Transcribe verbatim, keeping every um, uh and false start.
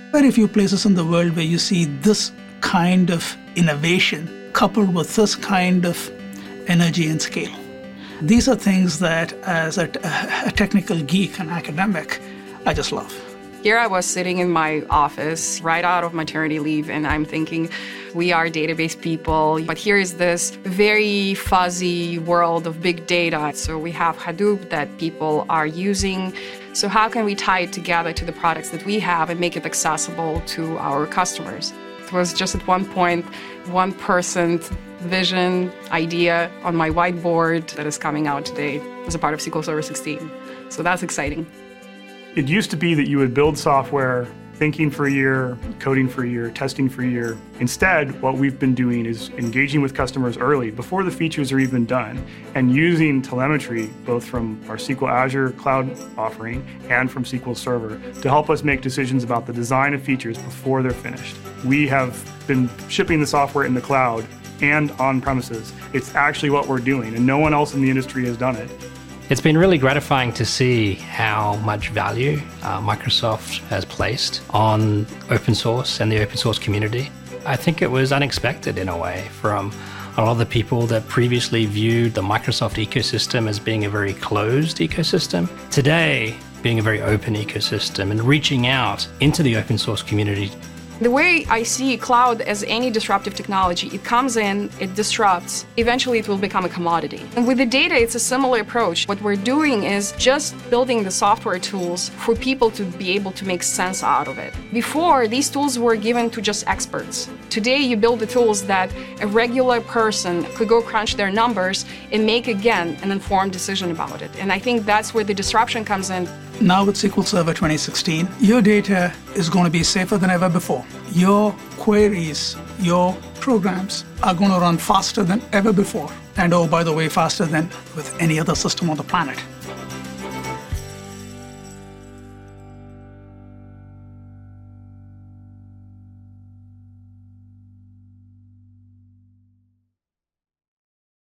Very few places in the world where you see this kind of innovation coupled with this kind of energy and scale. These are things that, as a, a technical geek and academic, I just love. Here I was sitting in my office right out of maternity leave, and I'm thinking, we are database people, but here is this very fuzzy world of big data. So we have Hadoop that people are using. So how can we tie it together to the products that we have and make it accessible to our customers? It was just at one point, one person's vision, idea on my whiteboard that is coming out today as a part of S Q L Server sixteen. So that's exciting. It used to be that you would build software, thinking for a year, coding for a year, testing for a year. Instead, what we've been doing is engaging with customers early, before the features are even done, and using telemetry, both from our S Q L Azure cloud offering and from S Q L Server, to help us make decisions about the design of features before they're finished. We have been shipping the software in the cloud and on premises. It's actually what we're doing, and no one else in the industry has done it. It's been really gratifying to see how much value uh, Microsoft has placed on open source and the open source community. I think it was unexpected in a way from a lot of the people that previously viewed the Microsoft ecosystem as being a very closed ecosystem. Today, being a very open ecosystem and reaching out into the open source community. The way I see cloud as any disruptive technology, it comes in, it disrupts, eventually it will become a commodity. And with the data, it's a similar approach. What we're doing is just building the software tools for people to be able to make sense out of it. Before, these tools were given to just experts. Today, you build the tools that a regular person could go crunch their numbers and make, again, an informed decision about it. And I think that's where the disruption comes in. Now with S Q L Server twenty sixteen, your data is going to be safer than ever before. Your queries, your programs are going to run faster than ever before. And oh, by the way, faster than with any other system on the planet.